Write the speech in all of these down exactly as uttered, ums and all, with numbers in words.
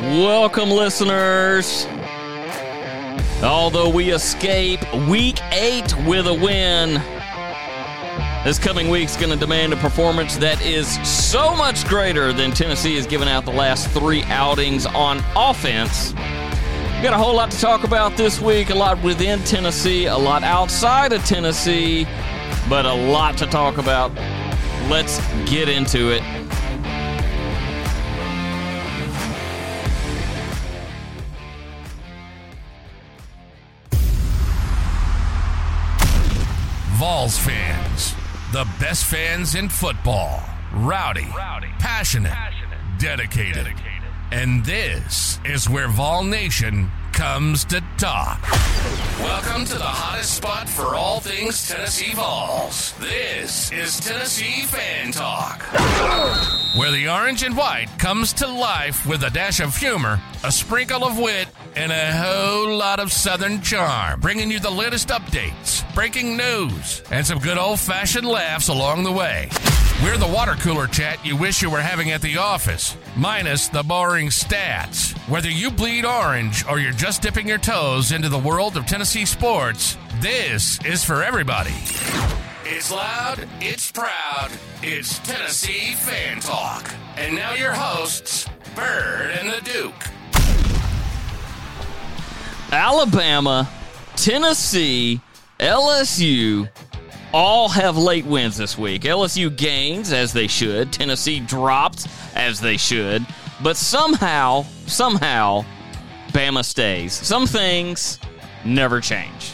Welcome, listeners. Although we escape week eight with a win, this coming week's going to demand a performance that is so much greater than Tennessee has given out the last three outings on offense. We've got a whole lot to talk about this week, a lot within Tennessee, a lot outside of Tennessee, but a lot to talk about. Let's get into it. Vols fans, the best fans in football. Rowdy, Rowdy. Passionate, Passionate. Dedicated. Dedicated. And this is where Vol Nation comes to talk. Welcome to the hottest spot for all things Tennessee Vols. This is Tennessee Fan Talk, where the orange and white comes to life with a dash of humor, a sprinkle of wit, and a whole lot of Southern charm, bringing you the latest updates, breaking news, and some good old-fashioned laughs along the way. We're the water cooler chat you wish you were having at the office, minus the boring stats. Whether you bleed orange or you're just dipping your toes into the world of Tennessee sports, this is for everybody. It's loud, it's proud, it's Tennessee Fan Talk. And now your hosts, Bird and the Duke. Alabama, Tennessee, L S U all have late wins this week. L S U gains, as they should. Tennessee drops, as they should. But somehow, somehow, Bama stays. Some things never change.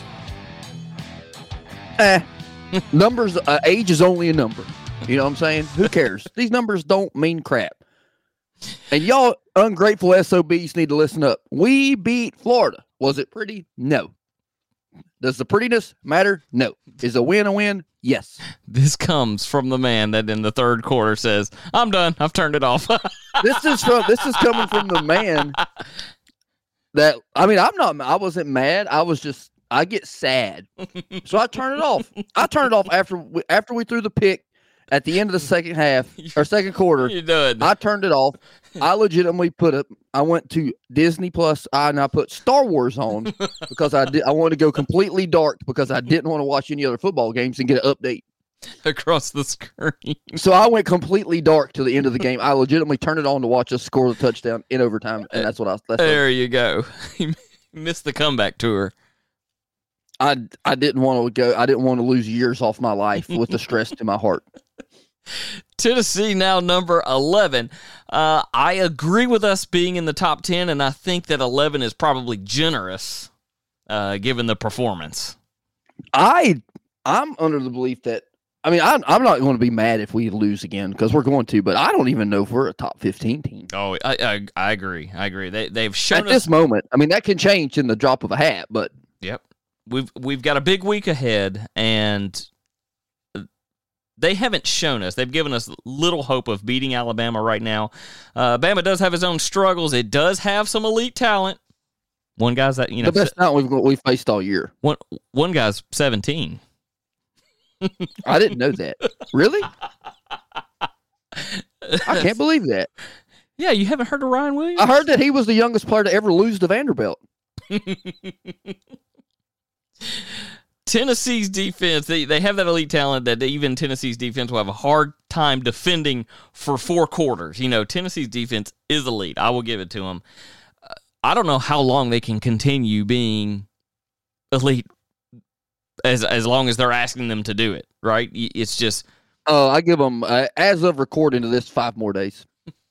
Eh. Numbers, uh, age is only a number. You know what I'm saying? Who cares? These numbers don't mean crap. And y'all ungrateful S O Bs need to listen up. We beat Florida. Was it pretty? No. Does the prettiness matter? No. Is a win a win? Yes. This comes from the man that in the third quarter says, I'm done. I've turned it off. This is from this is coming from the man that, I mean, I'm not, I wasn't mad. I was just, I get sad. So I turn it off. I turned it off after we, after we threw the pick at the end of the second half or second quarter. You're done. I turned it off. I legitimately put it. I went to Disney Plus and I put Star Wars on because I did. I wanted to go completely dark because I didn't want to watch any other football games and get an update across the screen. So I went completely dark to the end of the game. I legitimately turned it on to watch us score the touchdown in overtime, and that's what I. That's there what, you go. You missed the comeback tour. I I didn't want to go. I didn't want to lose years off my life with the stress to my heart. Tennessee now number eleven. Uh, I agree with us being in the top ten, and I think that eleven is probably generous, uh, given the performance. I I'm under the belief that I mean I'm I'm not going to be mad if we lose again because we're going to, but I don't even know if we're a top fifteen team. Oh, I I, I agree. I agree. They they've shown at us, this moment. I mean that can change in the drop of a hat, but yep, we've we've got a big week ahead, and they haven't shown us. They've given us little hope of beating Alabama right now. Uh, Bama does have his own struggles. It does have some elite talent. One guy's that you know the best talent we've we've faced all year. One one guy's seventeen. I didn't know that. Really? I can't believe that. Yeah, you haven't heard of Ryan Williams? I heard that he was the youngest player to ever lose to Vanderbilt. Tennessee's defense, they, they have that elite talent that even Tennessee's defense will have a hard time defending for four quarters. You know, Tennessee's defense is elite. I will give it to them. Uh, I don't know how long they can continue being elite as as long as they're asking them to do it, right? It's just... Oh, uh, I give them, uh, as of recording of this, five more days.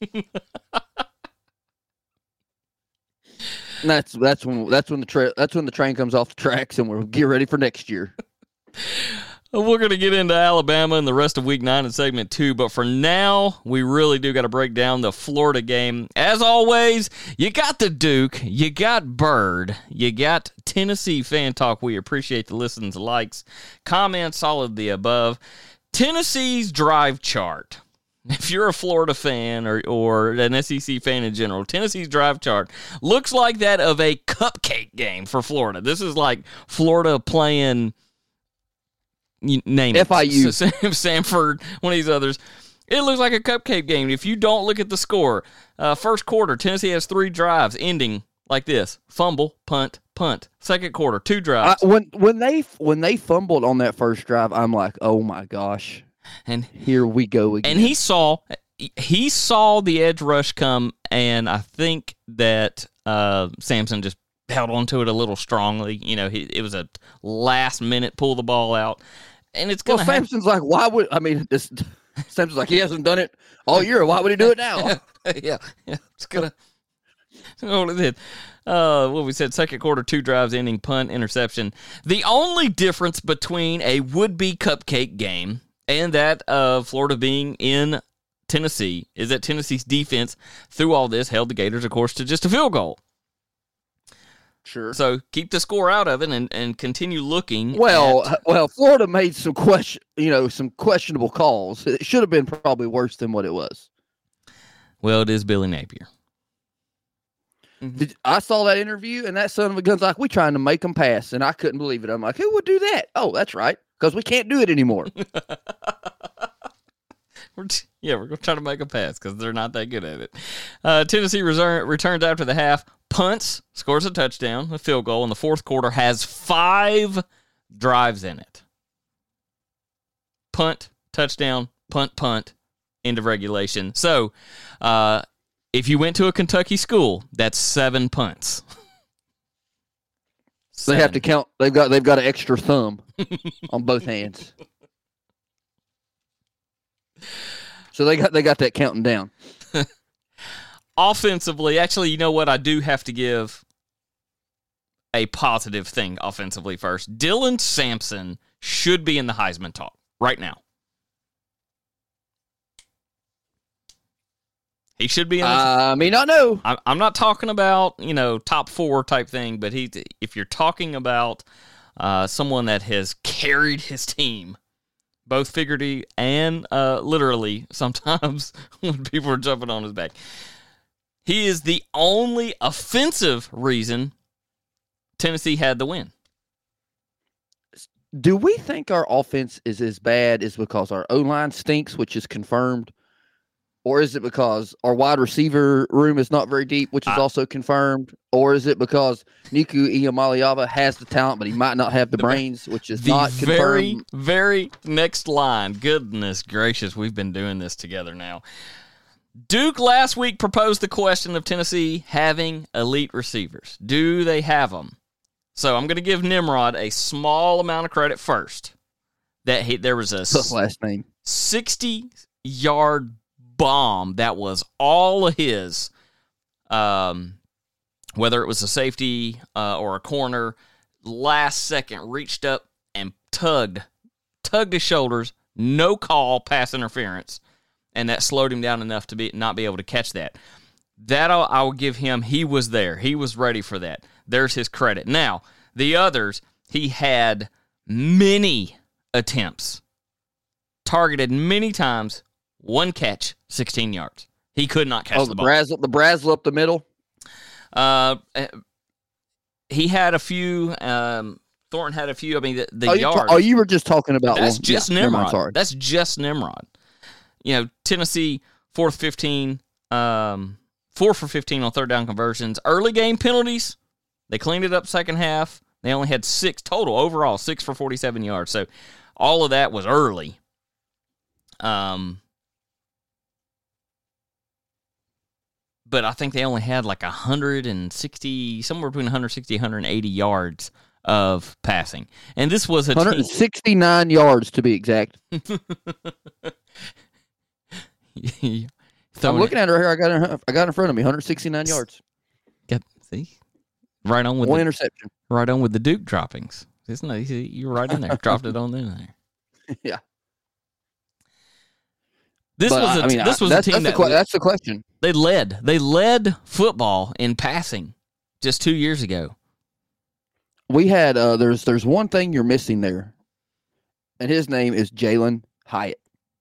And that's that's when that's when the tra- that's when the train comes off the tracks, and we'll get ready for next year. We're going to get into Alabama and the rest of Week Nine in segment two, but for now, we really do got to break down the Florida game. As always, you got the Duke, you got Bird, you got Tennessee Fan Talk. We appreciate the listens, likes, comments, all of the above. Tennessee's drive chart. If you're a Florida fan or, or an S E C fan in general, Tennessee's drive chart looks like that of a cupcake game for Florida. This is like Florida playing, you name it, F I U, Samford, one of these others. It looks like a cupcake game. If you don't look at the score, uh, first quarter, Tennessee has three drives ending like this: fumble, punt, punt. Second quarter, two drives. I, when when they when they fumbled on that first drive, I'm like, oh my gosh, and here we go again. And he saw he saw the edge rush come, and I think that uh, Sampson just held onto it a little strongly. You know, he, it was a last minute pull the ball out, and it's going to well, happen. Sampson's like, why would I mean this? Sampson's like, he hasn't done it all year. Why would he do it now? yeah, yeah, it's gonna. What it did. Uh, what we said, second quarter, two drives ending, punt, interception. The only difference between a would-be cupcake game and that of Florida being in Tennessee is that Tennessee's defense, through all this, held the Gators, of course, to just a field goal. Sure. So keep the score out of it and, and continue looking. Well, at, well, Florida made some question, you know, some questionable calls. It should have been probably worse than what it was. Well, it is Billy Napier. Mm-hmm. Did, I saw that interview, and that son of a gun's like, we trying to make them pass, and I couldn't believe it. I'm like, who would do that? Oh, that's right, because we can't do it anymore. we're t- yeah, we're going to try to make a pass because they're not that good at it. Uh, Tennessee reserve, returns after the half, punts, scores a touchdown, a field goal, and the fourth quarter has five drives in it. Punt, touchdown, punt, punt, end of regulation. So, uh, if you went to a Kentucky school, that's seven punts. Seven. They have to count. They've got they've got an extra thumb on both hands. So they got they got that counting down. Offensively, actually, you know what? I do have to give a positive thing offensively first. Dylan Sampson should be in the Heisman talk right now. He should be in the I mean, I know. I'm not talking about, you know, top four type thing, but he, if you're talking about uh, someone that has carried his team, both figuratively and uh, literally sometimes when people are jumping on his back, he is the only offensive reason Tennessee had the win. Do we think our offense is as bad as because our O-line stinks, which is confirmed? Or is it because our wide receiver room is not very deep, which is I, also confirmed? Or is it because Niku Iamaleava has the talent, but he might not have the, the brains, which is not confirmed? Very, very next line. Goodness gracious, we've been doing this together now. Duke last week proposed the question of Tennessee having elite receivers. Do they have them? So I'm going to give Nimrod a small amount of credit first. That he, there was a last name sixty-yard bomb that was all of his, um, whether it was a safety uh, or a corner, last second reached up and tugged, tugged his shoulders, no call, pass interference, and that slowed him down enough to be not be able to catch that. That I'll, I will give him. He was there. He was ready for that. There's his credit. Now, the others, he had many attempts, targeted many times, one catch, sixteen yards. He could not catch oh, the, the ball. Brazzle, the Brazzle up the middle? Uh, he had a few. Um, Thornton had a few. I mean, the, the oh, yards. You ta- oh, you were just talking about That's one. just yeah, Nimrod. Mind, sorry. That's just Nimrod. You know, Tennessee, fourth fifteen, um, four for fifteen on third down conversions. Early game penalties, they cleaned it up second half. They only had six total overall, six for forty-seven yards. So all of that was early. Um, but I think they only had like one hundred sixty, somewhere between one hundred sixty and one hundred eighty yards of passing. And this was a one hundred sixty-nine team. Yards to be exact. I'm looking at it right here. I got it, I got it in front of me. one hundred sixty-nine yards. Got, see? Right on with one the, interception. Right on with the Duke droppings. Isn't it? You're right in there. Dropped it on in there. Yeah. This but, was a, I mean, this was that's, a team that's that the, that's the question. They led. They led football in passing just two years ago. We had uh, there's there's one thing you're missing there, and his name is Jalen Hyatt.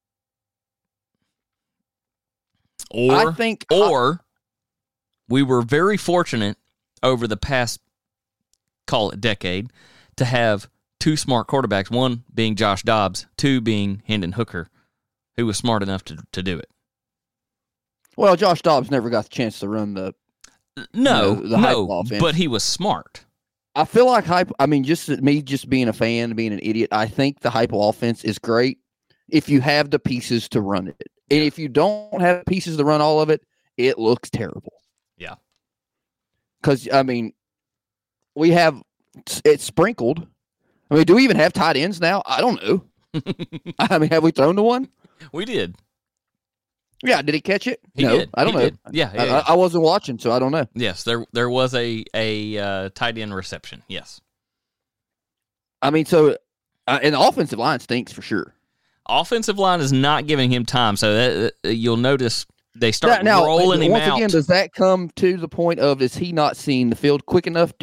Or I think, or I, we were very fortunate over the past, call it decade, to have two smart quarterbacks. One being Josh Dobbs, two being Hendon Hooker. who was smart enough to, to do it. Well, Josh Dobbs never got the chance to run the. No, you know, the no, Heupel offense. but he was smart. I feel like hype. I mean, just me, just being a fan, being an idiot. I think the Heupel offense is great if you have the pieces to run it, and if you don't have pieces to run all of it, it looks terrible. Yeah, because I mean, we have it sprinkled. I mean, do we even have tight ends now? I don't know. I mean, have we thrown to one? We did. Yeah, did he catch it? He no, did. I don't He know. did. Yeah, yeah, I, yeah. I wasn't watching, so I don't know. Yes, there there was a a uh, tight end reception. Yes. I mean, so uh, and the offensive line stinks for sure. Offensive line is not giving him time, so that, uh, you'll notice they start now, now, rolling him once out. again, does that come to the point of is he not seeing the field quick enough?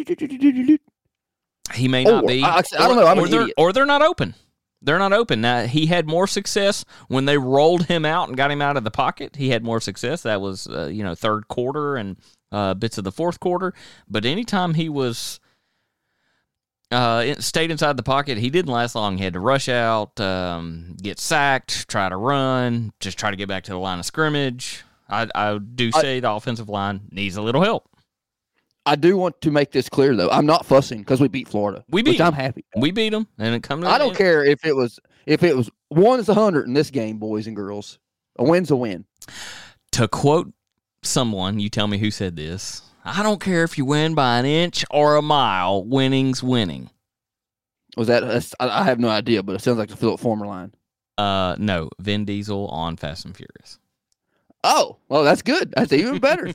He may not Or, be. I- I don't know, I'm or an they're, idiot. or they're not open. They're not open. Now, he had more success when they rolled him out and got him out of the pocket. He had more success. That was, uh, you know, third quarter and uh, bits of the fourth quarter. But anytime he was uh, it stayed inside the pocket, he didn't last long. He had to rush out, um, get sacked, try to run, just try to get back to the line of scrimmage. I, I do say I, the offensive line needs a little help. I do want to make this clear, though. I'm not fussing because we beat Florida. We beat which them. I'm happy. We beat them, and it comes. I don't care if it was if it was one is a hundred in this game, boys and girls. A win's a win. To quote someone, you tell me who said this. I don't care if you win by an inch or a mile. Winning's winning. Was that? I have no idea, but it sounds like the Philip Former line. Uh, no, Vin Diesel on Fast and Furious. Oh, well, that's good. That's even better.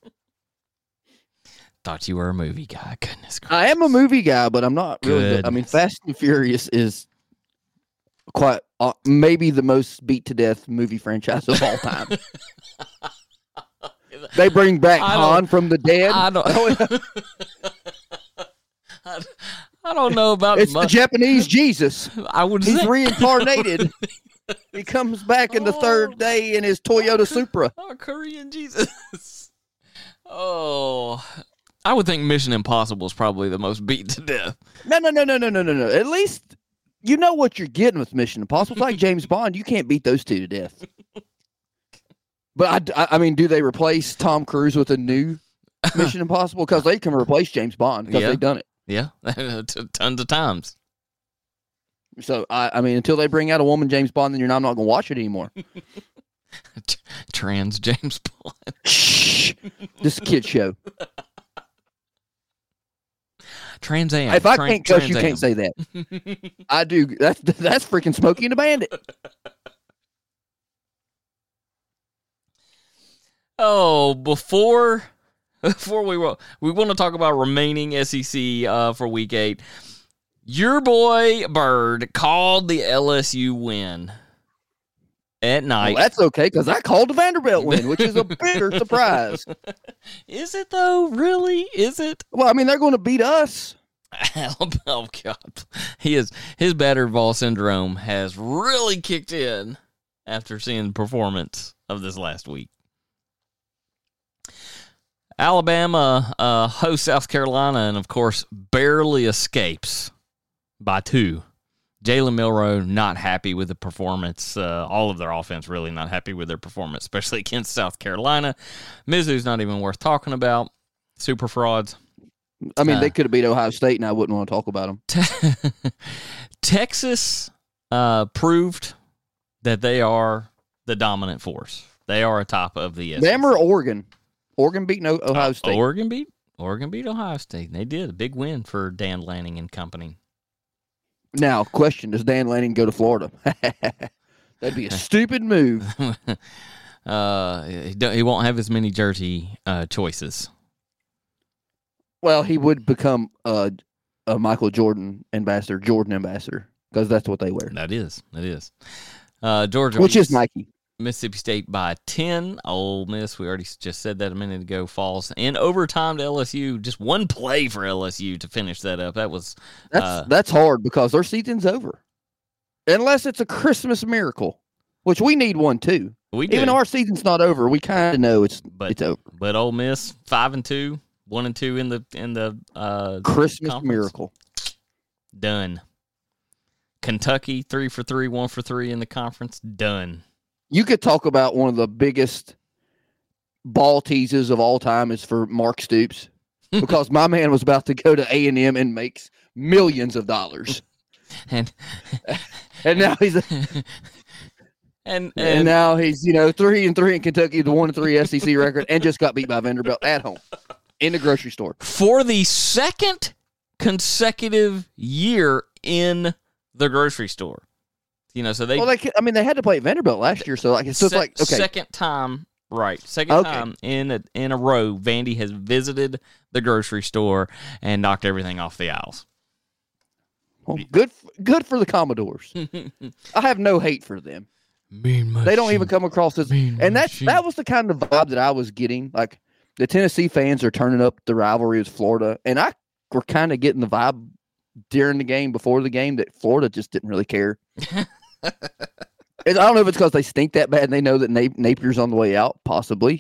Thought you were a movie guy. Goodness gracious. I am a movie guy, but I'm not really. Goodness. I mean, Fast and Furious is quite uh, maybe the most beat to death movie franchise of all time. They bring back Han from the dead. I don't. I, I don't know about. It's much. the Japanese Jesus. I would. He's say. reincarnated. He comes back in the Oh. third day in his Toyota Supra. Oh, Korean Jesus. Oh, I would think Mission Impossible is probably the most beat to death. No, no, no, no, no, no, no, no. At least you know what you're getting with Mission Impossible. It's like James Bond. You can't beat those two to death. But, I, I, I mean, do they replace Tom Cruise with a new Mission Impossible? Because they can replace James Bond because Yeah. they've done it. Yeah, tons of times. So, I, I mean, until they bring out a woman James Bond, then you're not, I'm not going to watch it anymore. Trans James Bond. Shh. This is a kid show. Trans Am. If I Tran- can't cuss, Trans you Am. can't say that. I do. That's that's freaking Smokey and the Bandit. Oh, before before we wa- we want to talk about remaining S E C uh, for Week Eight. Your boy Bird called the L S U win at night. Well, that's okay because I called the Vanderbilt win, which is a bigger surprise. Is it though? Really? Is it? Well, I mean, they're going to beat us. Oh God, he is his battered ball syndrome has really kicked in after seeing the performance of this last week. Alabama uh, hosts South Carolina and, of course, barely escapes by two. Jalen Milroe not happy with the performance. Uh, all of their offense really not happy with their performance, especially against South Carolina. Mizzou's not even worth talking about. Super frauds. I mean, Uh, they could have beat Ohio State, and I wouldn't want to talk about them. Texas uh, proved that they are the dominant force. They are atop of the S E C. Them or Oregon? Oregon beat no- Ohio State. Oregon beat Oregon beat Ohio State. They did a big win for Dan Lanning and company. Now, question: does Dan Lanning go to Florida? That'd be a stupid move. uh, he, don't- he won't have as many jersey uh, choices. Well, he would become a, a Michael Jordan ambassador, Jordan ambassador, because that's what they wear, That is, that is. Uh, Georgia, which beats is Nike. Mississippi State by ten. Ole Miss, we already just said that a minute ago, falls in overtime to L S U. Just one play for L S U to finish that up. That was That's uh, that's hard because their season's over, unless it's a Christmas miracle, which we need one too. we did. Even though our season's not over, we kind of know it's But- it's over. But Ole Miss five and two, one and two in the in the uh, Christmas conference. miracle. Done. Kentucky three for three, one for three in the conference. Done. You could talk about one of the biggest ball teases of all time is for Mark Stoops, because my man was about to go to A and M and makes millions of dollars, and and now he's a, and, and and now he's you know three and three in Kentucky, the one and three S E C record, and just got beat by Vanderbilt at home in the grocery store for the second consecutive year in the grocery store. You know, so they well, they I mean they had to play at Vanderbilt last year, so like it's just se- like okay, second time. Right, second Okay. time in a, in a row, Vandy has visited the grocery store and knocked everything off the aisles. well, good good for the Commodores. I have no hate for them. Mean They don't even come across as, Mean and that's machine. that was the kind of vibe that I was getting. Like the Tennessee fans are turning up the rivalry with Florida, and I were kind of getting the vibe during the game, before the game, that Florida just didn't really care. I don't know if it's because they stink that bad and they know that Na- Napier's on the way out, possibly.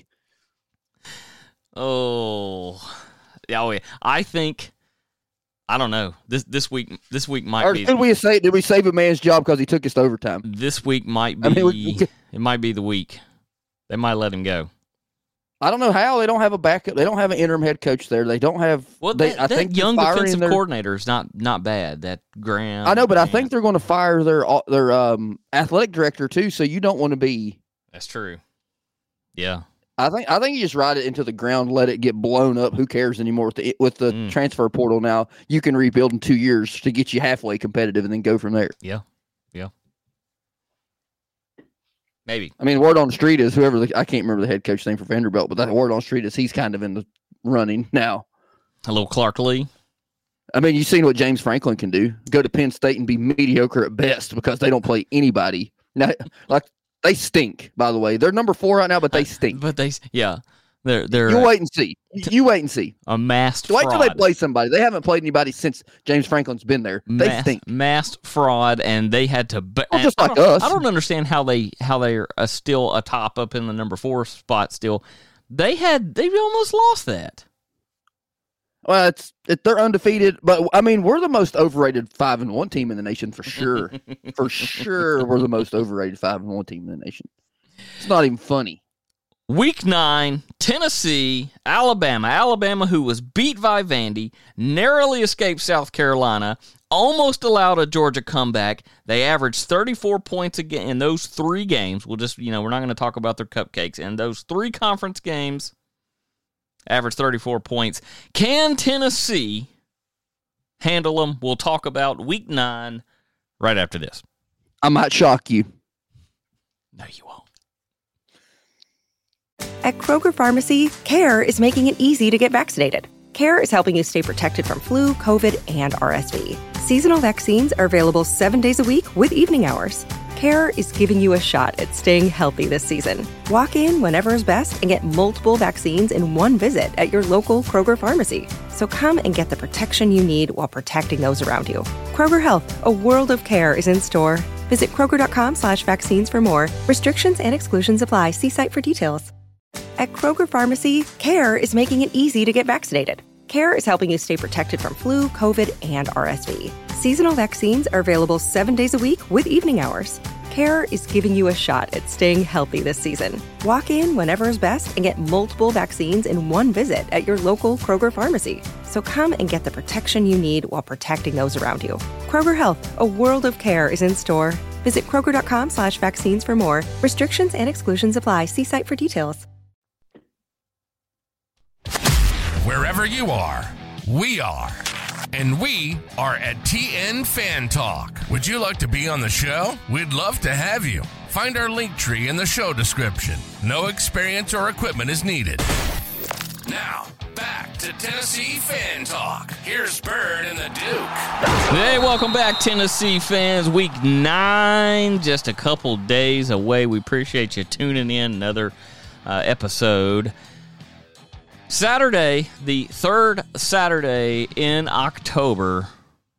Oh, yeah, oh, yeah. I think I don't know. This this week this week might Or be did we say did we save a man's job because he took us to overtime? this week might be I mean, we- we- it might be the week. They might let him go. I don't know how they don't have a backup. They don't have an interim head coach there. They don't have. Well, they, that, I that think they're young firing defensive their- coordinator is not not bad. That Graham. I know, but I and- think they're going to fire their their um, athletic director too. So you don't want to be. that's true. Yeah. I think I think you just ride it into the ground, let it get blown up. Who cares anymore with the with the Mm. transfer portal now? You can rebuild in two years to get you halfway competitive, and then go from there. Yeah. Yeah. Maybe. I mean, word on the street is whoever the, I can't remember the head coach name for Vanderbilt, but that word on the street is he's kind of in the running now. Hello, Clark Lee. I mean, you've seen what James Franklin can do. Go to Penn State and be mediocre at best because they don't play anybody. Now, like they stink. By the way, they're number four right now, but they stink. But they, yeah, they're they're You uh, wait and see. You wait and see. a masked Wait till they fraud. play somebody. They haven't played anybody since James Franklin's been there. They Mass- stink. masked fraud, and they had to. Ba- Well, and just I like don't- us. I don't understand how they how they're uh, still a top up in the number four spot. Still, they had they almost lost that. Well, it's it, they're undefeated, but I mean, we're the most overrated five and one team in the nation for sure. For sure, we're the most overrated five and one team in the nation. It's not even funny. Week nine, Tennessee, Alabama. Alabama, who was beat by Vandy, narrowly escaped South Carolina, almost allowed a Georgia comeback. They averaged thirty-four points again in those three games. We'll just, you know, we're not going to talk about their cupcakes. In those three conference games, averaged thirty-four points. Can Tennessee handle them? We'll talk about week nine right after this. I might shock you. No, you won't. At Kroger Pharmacy, CARE is making it easy to get vaccinated. CARE is helping you stay protected from flu, COVID, and R S V. Seasonal vaccines are available seven days a week with evening hours. CARE is giving you a shot at staying healthy this season. Walk in whenever is best and get multiple vaccines in one visit at your local Kroger Pharmacy. So come and get the protection you need while protecting those around you. Kroger Health, a world of care, is in store. Visit Kroger.com slash vaccines for more. Restrictions and exclusions apply. See site for details. At Kroger Pharmacy, CARE is making it easy to get vaccinated. CARE is helping you stay protected from flu, COVID, and R S V. Seasonal vaccines are available seven days a week with evening hours. CARE is giving you a shot at staying healthy this season. Walk in whenever is best and get multiple vaccines in one visit at your local Kroger Pharmacy. So come and get the protection you need while protecting those around you. Kroger Health, a world of care, is in store. Visit Kroger.com slash vaccines for more. Restrictions and exclusions apply. See site for details. Wherever you are, we are. And we are at T N Fan Talk. Would you like to be on the show? We'd love to have you. Find our link tree in the show description. No experience or equipment is needed. Now, back to Tennessee Fan Talk. Here's Bird and the Duke. Hey, welcome back, Tennessee fans. Week nine, just a couple days away. We appreciate you tuning in. Another uh, episode. Saturday, the third Saturday in October.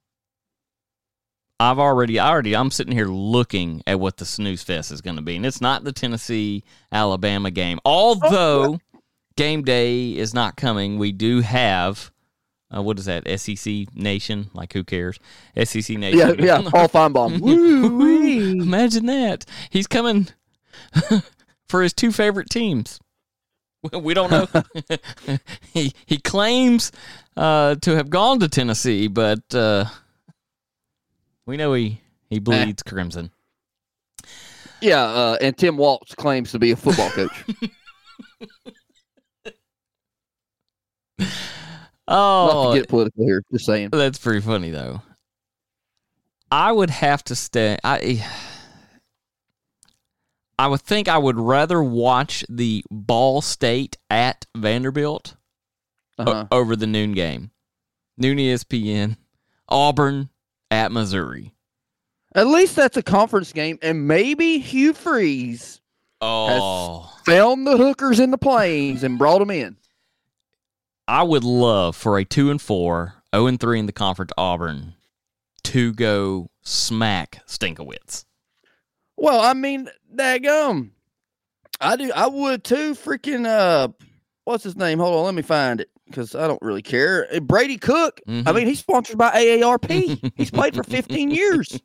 I've already, I already, I'm sitting here looking at what the Snooze Fest is going to be, and it's not the Tennessee Alabama game. Although game day is not coming, we do have. Uh, what is that? S E C Nation? Like, who cares? S E C Nation. Yeah, yeah. Paul Feinbaum. Woo-wee. Imagine that. He's coming. for his two favorite teams. We don't know. he he claims uh, to have gone to Tennessee, but uh, we know he, he bleeds eh. crimson. Yeah, uh, and Tim Waltz claims to be a football coach. Oh, not to get political here, just saying. That's pretty funny, though. I would have to stay. I I would think I would rather watch the Ball State at Vanderbilt uh-huh. o- over the noon game. Noon E S P N, Auburn at Missouri. At least that's a conference game, and maybe Hugh Freeze oh. has found the hookers in the plains and brought them in. I would love for a two and four, zero and three in the conference Auburn to go smack Stinkowitz. Well, I mean, daggum. I do. I would too. Freaking uh, what's his name? Hold on, let me find it because I don't really care. Brady Cook. Mm-hmm. I mean, he's sponsored by A A R P. He's played for fifteen years.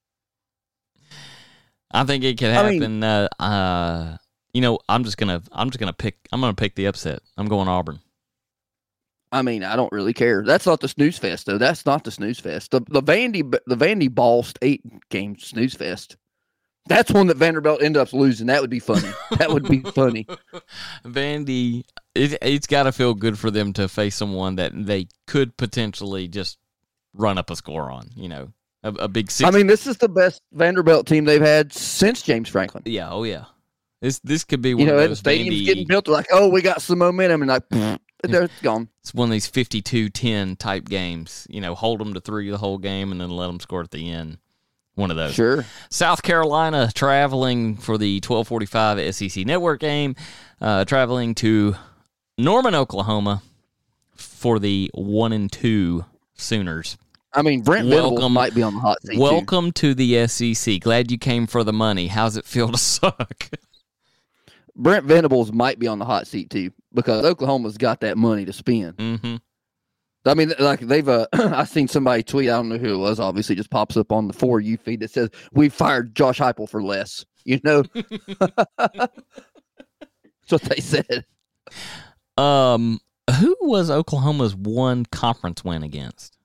I think it could happen. I mean, uh, uh, you know, I'm just gonna, I'm just gonna pick, I'm gonna pick the upset. I'm going Auburn. I mean, I don't really care. That's not the snooze fest, though. That's not the snooze fest. The the Vandy the Vandy Ball State game snooze fest. That's one that Vanderbilt ended up losing. That would be funny. That would be funny. Vandy, it, it's got to feel good for them to face someone that they could potentially just run up a score on. You know, a, a big six. I mean, this is the best Vanderbilt team they've had since James Franklin. Yeah, oh yeah. This this could be one you know, of the those stadium's Vandy, getting built. They're like, oh, we got some momentum, and like, there it's gone. It's one of these fifty-two ten type games. You know, hold them to three the whole game, and then let them score at the end. One of those. Sure. South Carolina traveling for the twelve forty-five S E C Network game, uh, traveling to Norman, Oklahoma for the one and two Sooners. I mean, Brent Venables might be on the hot seat. Welcome too. to the S E C. Glad you came for the money. How's it feel to suck? Brent Venables might be on the hot seat too because Oklahoma's got that money to spend. Mm-hmm. I mean, like they've, uh, I seen somebody tweet, I don't know who it was, obviously just pops up on the For You feed that says, we fired Josh Heupel for less, you know? That's what they said. Um, who was Oklahoma's one conference win against?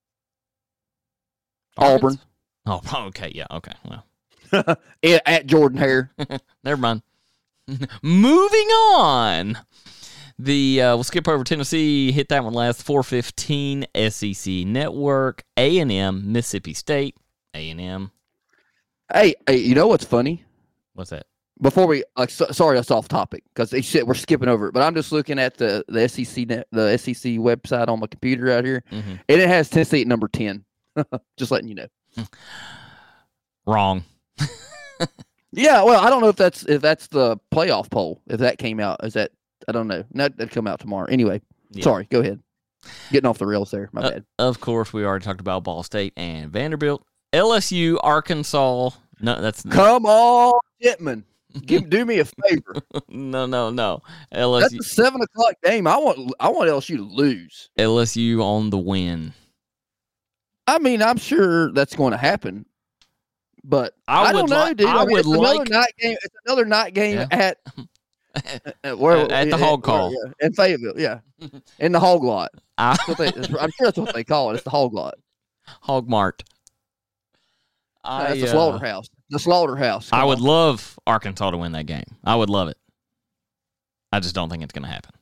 Auburn. Oh, okay, yeah, okay, well. At Jordan Hare. Never mind. Moving on. The uh, we'll skip over Tennessee. Hit that one last. four fifteen S E C Network. A and M Mississippi State. A and M. Hey, hey, you know what's funny? What's that? Before we, like, so, sorry, that's off topic because they said we're skipping over it. But I'm just looking at the the S E C net, the S E C website on my computer out here, mm-hmm. and it has Tennessee at number ten. Just letting you know. Wrong. Yeah, well, I don't know if that's if that's the playoff poll. If that came out, is that? I don't know. That that'll come out tomorrow. Anyway, yeah. Sorry. Go ahead. Getting off the rails there. My uh, bad. Of course, we already talked about Ball State and Vanderbilt. L S U, Arkansas. No, that's come on, Pittman. Give do me a favor. no, no, no. L S U. That's a seven o'clock game. I want I want L S U to lose. L S U on the win. I mean, I'm sure that's going to happen, but I, I don't know, li- dude. I, I mean, would it's like another night game. It's another night game yeah. at. At, where, at, at the hog call. Where, yeah, in Fayetteville, yeah. In the hog lot. I, they, I'm sure that's what they call it. It's the hog lot. Hog mart. I, that's the slaughterhouse. The slaughterhouse. Come I would on. love Arkansas to win that game. I would love it. I just don't think it's going to happen.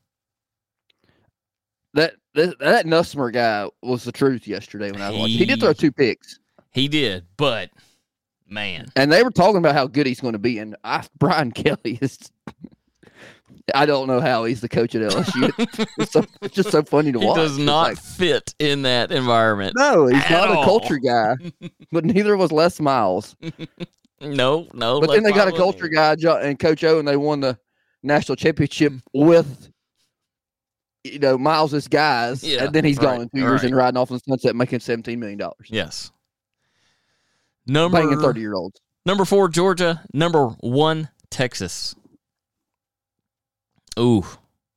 That, that that Nussmer guy was the truth yesterday when I was watching. He did throw two picks. He did, but, man. And they were talking about how good he's going to be, and I, Brian Kelly is... I don't know how he's the coach at L S U. It's, so, it's just so funny to he watch. He does not like, fit in that environment. No, he's not all. a culture guy, but neither was Les Miles. no, no. But Les then they got Miles a culture guy and Coach O, and they won the national championship with, you know, Miles's guys. Yeah, and then he's right, gone in two years right. and riding off in the sunset, making seventeen million dollars. Yes. Number Banging thirty-year-olds. Number four, Georgia. Number one, Texas. Ooh.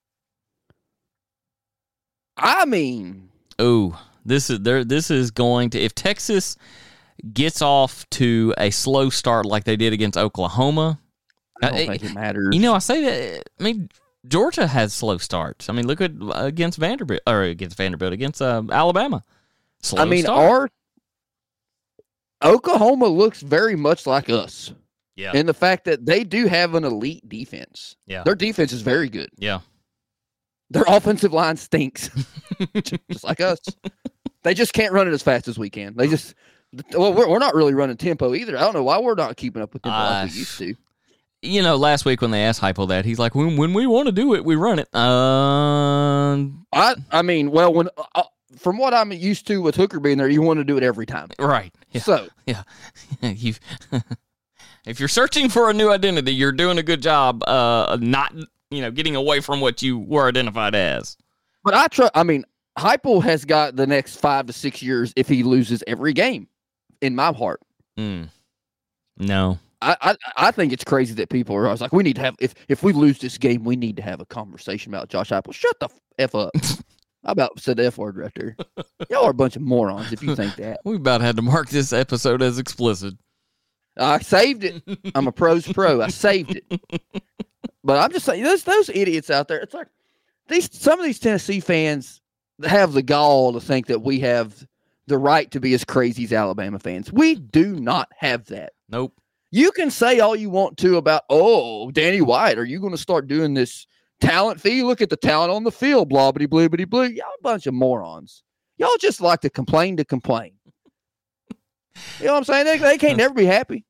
I mean. Ooh. This is there. This is going to, if Texas gets off to a slow start like they did against Oklahoma. I don't Uh, think it matters. You know, I say that. I mean, Georgia has slow starts. I mean, look at against Vanderbilt or against Vanderbilt against uh, Alabama. Slow I mean, start. our Oklahoma looks very much like us. Yeah. In the fact that they do have an elite defense. Yeah. Their defense is very good. Yeah. Their offensive line stinks, just like us. They just can't run it as fast as we can. They just, well, we're, we're not really running tempo either. I don't know why we're not keeping up with tempo Uh, like we used to. You know, last week when they asked Hypo that, he's like, when, when we want to do it, we run it. Um, I, I mean, well, when uh, from what I'm used to with Hooker being there, you want to do it every time. right. Yeah. So, yeah. You've, if you're searching for a new identity, you're doing a good job uh, not, you know, getting away from what you were identified as. but I try. I mean, Heupel has got the next five to six years if he loses every game. In my heart, Mm. No. I, I I think it's crazy that people are always like, we need to have if if we lose this game, we need to have a conversation about Josh Heupel. Shut the f up. I about said the F word right there. Y'all are a bunch of morons if you think that. We about had to mark this episode as explicit. I saved it. I'm a pro's pro. I saved it. But I'm just saying, those those idiots out there. It's like these some of these Tennessee fans have the gall to think that we have the right to be as crazy as Alabama fans. We do not have that. Nope. You can say all you want to about, oh, Danny White, are you going to start doing this talent fee? Look at the talent on the field, blah, bitty, blue, bitty, blue. Y'all a bunch of morons. Y'all just like to complain to complain. You know what I'm saying? They, they can't never be happy.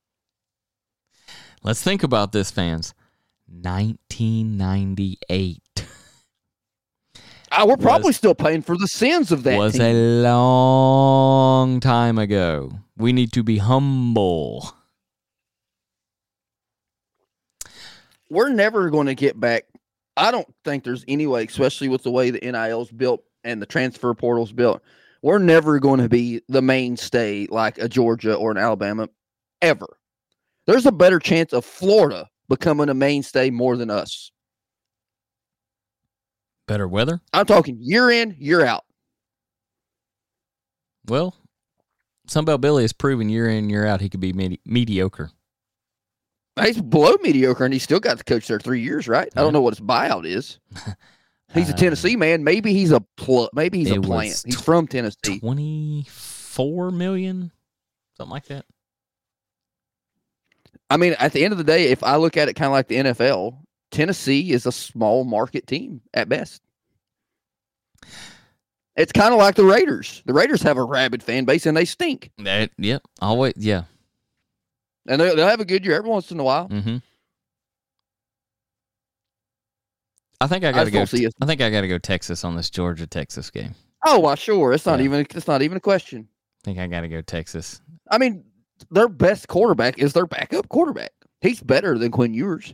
Let's think about this, fans. nineteen ninety-eight Uh, we're probably Was- still paying for the sins of that was team. a long time ago. We need to be humble. We're never going to get back. I don't think there's any way, especially with the way the N I L's built and the transfer portal's built. We're never going to be the mainstay like a Georgia or an Alabama ever. There's a better chance of Florida becoming a mainstay more than us. Better weather? I'm talking year in, year out. Well, Sunbelt Billy has proven year in, year out he could be medi- mediocre. He's below mediocre, and he's still got to coach there three years, right? I Yeah. don't know what his buyout is. He's a Uh, Tennessee man. Maybe he's a pl- maybe he's a it plant. was He's from Tennessee. twenty-four million, something like that. I mean, at the end of the day, if I look at it kind of like the N F L, Tennessee is a small market team at best. It's kind of like the Raiders. The Raiders have a rabid fan base, and they stink. That, yep, always, yeah. And they, they'll have a good year every once in a while. Mm-hmm. I think I I got to just go. don't see it. I think I got to go Texas on this Georgia Texas game. Oh, well, sure. It's not Yeah. even. It's not even a question. I think I got to go Texas. I mean, their best quarterback is their backup quarterback. He's better than Quinn Ewers.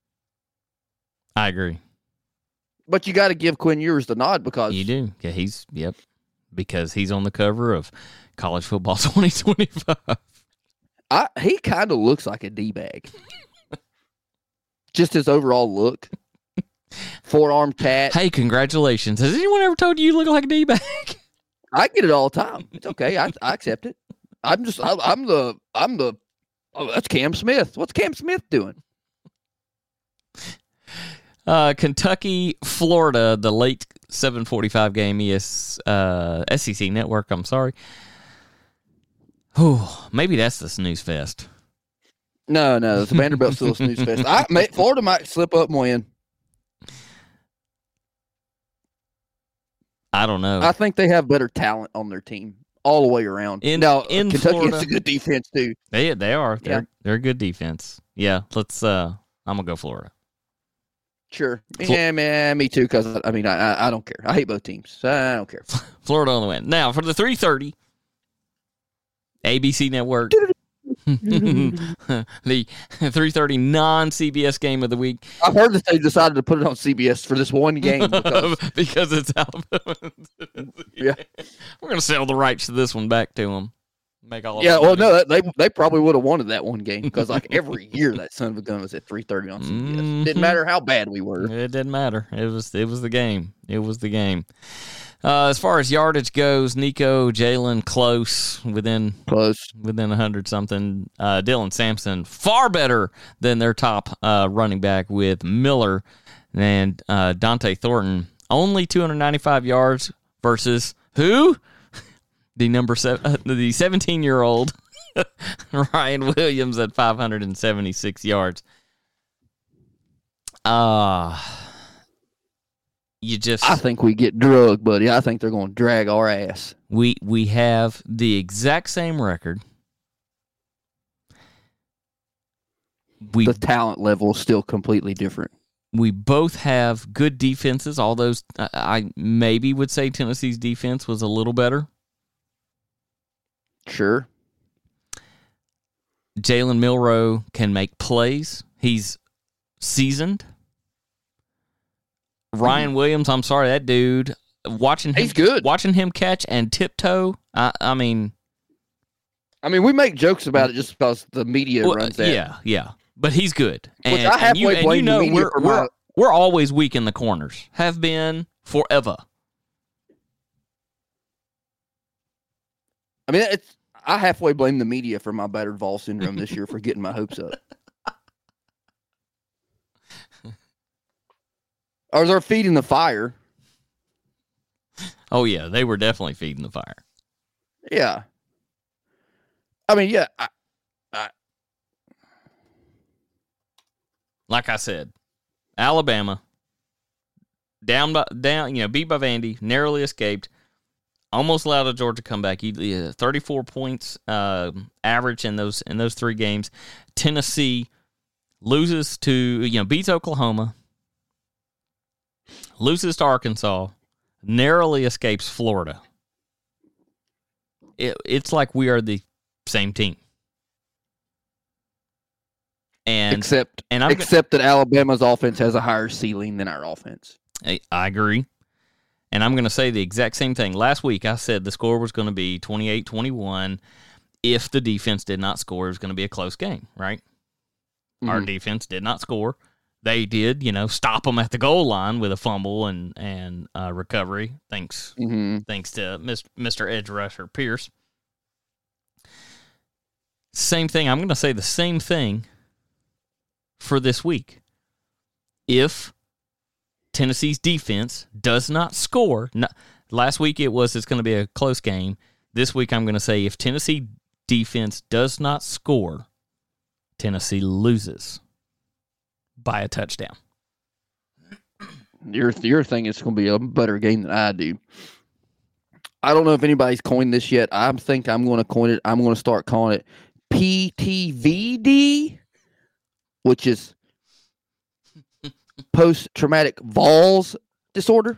I agree. But you got to give Quinn Ewers the nod because You do. Yeah, he's yep. Because he's on the cover of College Football twenty twenty-five. I, he kind of looks like a D-bag. Just his overall look. Forearm tat. Hey, congratulations. Has anyone ever told you you look like a D-bag? I get it all the time. It's okay. I, I accept it. I'm just, I, I'm the, I'm the, oh, that's Cam Smith. What's Cam Smith doing? Uh, Kentucky, Florida, the late seven forty-five game, E S, uh, S E C Network, I'm sorry. Whew, maybe that's the snooze fest. No, no. The Vanderbilt still a snooze fest. I, may, Florida might slip up and win. I don't know. I think they have better talent on their team all the way around. In- now, in Kentucky Florida- has a good defense too. They they are. They're Yeah. they're a good defense. Yeah, let's uh I'm gonna go Florida. Sure. Flo- Yeah, man, me too. Because I mean, I, I I don't care. I hate both teams. So I don't care. Florida on the win. Now for the three thirty A B C Network. The three thirty non-C B S game of the week I've heard that they decided to put it on C B S for this one game. Because, because it's Alabama. Yeah. We're going to sell the rights to this one back to them. Make all Yeah, the well, money. no, they they probably would have wanted that one game because like every year that son of a gun was at three thirty on C B S. Mhm. Didn't matter how bad we were. It didn't matter. It was it was the game. It was the game. Uh, as far as yardage goes, Nico, Jalen, close within Close. within a hundred something. Uh, Dylan Sampson far better than their top uh, running back with Miller and uh, Dante Thornton. Only two hundred ninety-five yards versus who? The number seven, uh, the seventeen-year-old Ryan Williams at five hundred seventy-six yards. Uh you just I think we get drugged, buddy. I think they're going to drag our ass. we we have the exact same record. We The talent level is still completely different. we both have good defenses. All those I, I maybe would say Tennessee's defense was a little better. Sure. Jalen Milroe can make plays. He's seasoned. Ryan Williams, I'm sorry, that dude. Watching him, He's good. Watching him catch and tiptoe. I, I mean, I mean, we make jokes about it just because the media well, runs that. yeah, yeah. But he's good. And, Which I and you, halfway and you blame the know media we're for we're my- we're always weak in the corners. Have been forever. I mean, it's I halfway blame the media for my battered Vol syndrome this year for getting my hopes up. Or they're feeding the fire. Oh yeah, they were definitely feeding the fire. Yeah. I mean, yeah. I, I, Like I said, Alabama down by down, you know, beat by Vandy, narrowly escaped. Almost allowed a Georgia comeback. Uh, thirty-four points uh, average in those in those three games. Tennessee loses to you know beats Oklahoma, loses to Arkansas, narrowly escapes Florida. It, it's like we are the same team. And except and I'm except that Alabama's offense has a higher ceiling than our offense. I, I agree. And I'm going to say the exact same thing. Last week, I said the score was going to be twenty-eight twenty-one. If the defense did not score, it was going to be a close game, right? Mm-hmm. Our defense did not score. They did, you know, stop them at the goal line with a fumble and and uh, recovery. Thanks, Mm-hmm. thanks to Mister Edge Rusher Pierce. Same thing. I'm going to say the same thing for this week. If Tennessee's defense does not score. Not, last week it was it's going to be a close game. This week I'm going to say if Tennessee defense does not score, Tennessee loses by a touchdown. Your your thing is going to be a better game than I do. I don't know if anybody's coined this yet. I think I'm going to coin it. I'm going to start calling it P T V D, which is post-traumatic Vols disorder,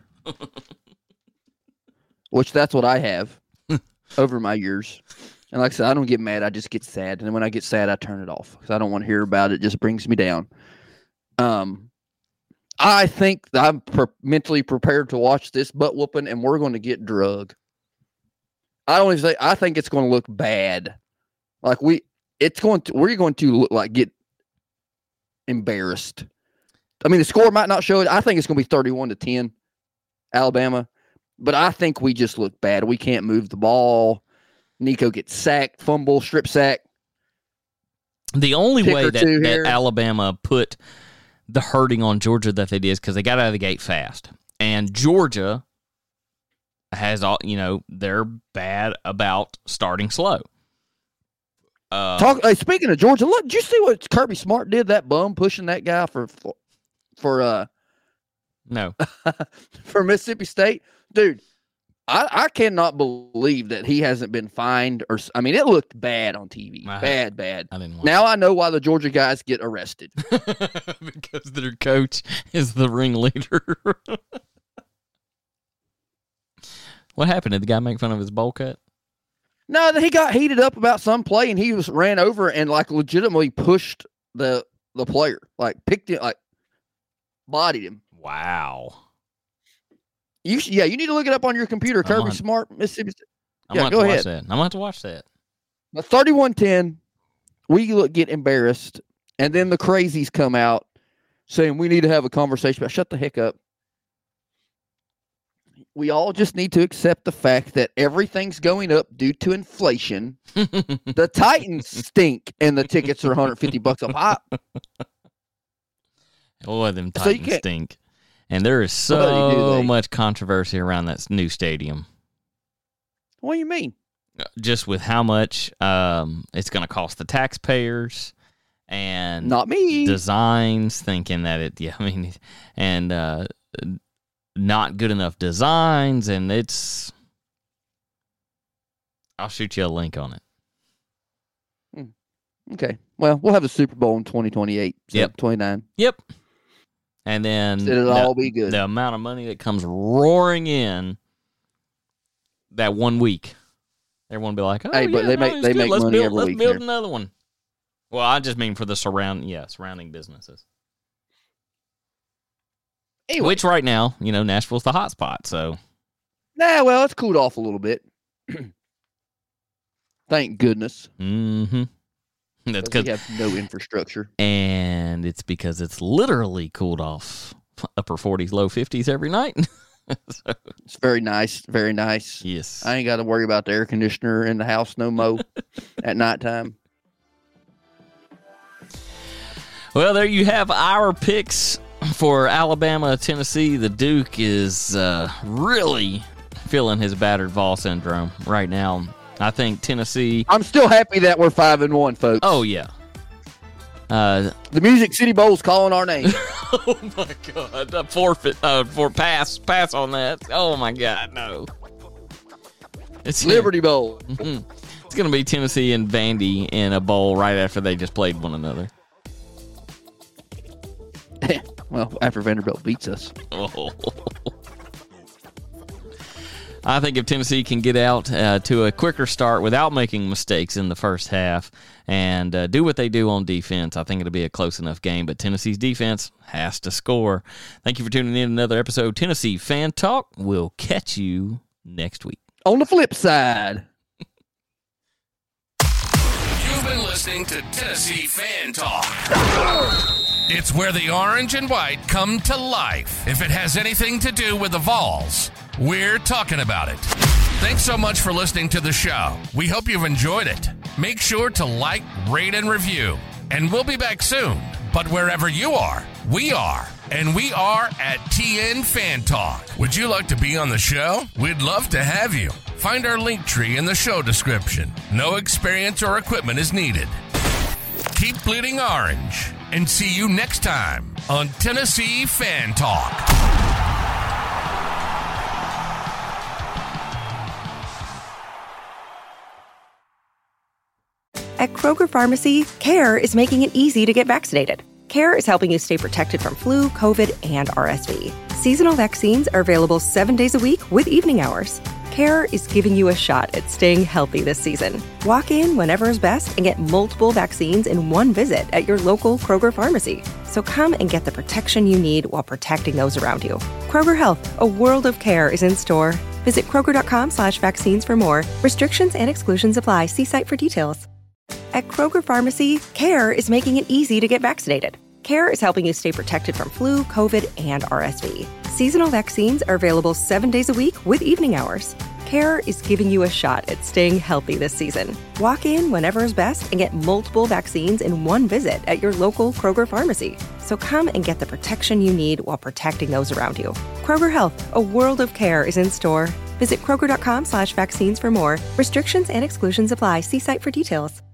which that's what I have over my years. And like I said, I don't get mad. I just get sad. And when I get sad, I turn it off because I don't want to hear about it. It just brings me down. Um, I think that I'm pre- mentally prepared to watch this butt whooping, and we're going to get drug. I don't even say, I think it's going to look bad. Like we, it's going to, we're going to look like get embarrassed. I mean, the score might not show it. I think it's going to be thirty-one to ten, Alabama. But I think we just look bad. We can't move the ball. Nico gets sacked, fumble, strip sack. The only Pick way or that, two that here. Alabama put the hurting on Georgia that they did is because they got out of the gate fast. And Georgia has all, you know, they're bad about starting slow. Uh, Talk. Hey, speaking of Georgia, look, did you see what Kirby Smart did? That bum pushing that guy for for, for uh no. for Mississippi State, dude. I, I cannot believe that he hasn't been fined or. I mean, it looked bad on T V. I- bad, bad. I didn't watch Now I know why the Georgia guys get arrested. because their coach is the ringleader. What happened? Did the guy make fun of his bowl cut? No, he got heated up about some play and he was ran over and like legitimately pushed the the player, like picked it, like bodied him. Wow. You sh- yeah, you need to look it up on your computer. Kirby on- Smart, Mississippi State. I'm Yeah, going to go watch ahead. that. I'm going to have to watch that. But thirty-one ten, we look, get embarrassed, and then the crazies come out saying we need to have a conversation about, shut the heck up. We all just need to accept the fact that everything's going up due to inflation. The Titans stink, and the tickets are one hundred fifty bucks a pop. Boy, them So you Titans can't- stink. And there is What do so they? much controversy around that new stadium. What do you mean? Just with how much um, it's going to cost the taxpayers and Not me. designs, thinking that it, yeah, I mean, and uh, not good enough designs, and it's, I'll shoot you a link on it. Okay. Well, we'll have a Super Bowl in twenty twenty-eight. So Yep. twenty-nine. Yep. And then It'll the, all be good. the amount of money that comes roaring in that one week. Everyone will be like, oh, Hey, but yeah, they no, make- it's they good. make let's money build, every let's week build there. another one. Well, I just mean for the surround, yeah, surrounding businesses. Anyway. Which right now, you know, Nashville's the hot spot. So Nah, well, it's cooled off a little bit. Thank goodness. mm-hmm. That's Because good. we have no infrastructure. And it's because it's literally cooled off upper forties, low fifties every night. So, It's very nice. Very nice. yes. I ain't got to worry about the air conditioner in the house no mo at nighttime. Well, there you have our picks for Alabama, Tennessee. The Duke is uh, really feeling his battered Vol syndrome right now. I think Tennessee. I'm still happy that we're five and one, folks. Oh yeah. Uh, The Music City Bowl's calling our name. oh my God! A forfeit uh, for pass pass on that. Oh my God! No. It's Liberty Bowl. It's going to be Tennessee and Vandy in a bowl right after they just played one another. Well, after Vanderbilt beats us. Oh. I think if Tennessee can get out uh, to a quicker start without making mistakes in the first half and uh, do what they do on defense, I think it'll be a close enough game. But Tennessee's defense has to score. Thank you for tuning in to another episode of Tennessee Fan Talk. We'll catch you next week. On the flip side. You've been listening to Tennessee Fan Talk. It's where the orange and white come to life. If it has anything to do with the Vols, we're talking about it. Thanks so much for listening to the show. We hope you've enjoyed it. Make sure to like, rate, and review. And we'll be back soon. But wherever you are, we are. And we are at T N Fan Talk. Would you like to be on the show? We'd love to have you. Find our link tree in the show description. No experience or equipment is needed. Keep bleeding orange. And see you next time on Tennessee Fan Talk. At Kroger Pharmacy, CARE is making it easy to get vaccinated. CARE is helping you stay protected from flu, COVID, and R S V. Seasonal vaccines are available seven days a week with evening hours. CARE is giving you a shot at staying healthy this season. Walk in whenever is best and get multiple vaccines in one visit at your local Kroger Pharmacy. So come and get the protection you need while protecting those around you. Kroger Health, a world of care is in store. Visit Kroger.com slash vaccines for more. Restrictions and exclusions apply. See site for details. At Kroger Pharmacy, CARE is making it easy to get vaccinated. CARE is helping you stay protected from flu, COVID, and R S V. Seasonal vaccines are available seven days a week with evening hours. CARE is giving you a shot at staying healthy this season. Walk in whenever is best and get multiple vaccines in one visit at your local Kroger Pharmacy. So come and get the protection you need while protecting those around you. Kroger Health, a world of care is in store. Visit Kroger.com slash vaccines for more. Restrictions and exclusions apply. See site for details.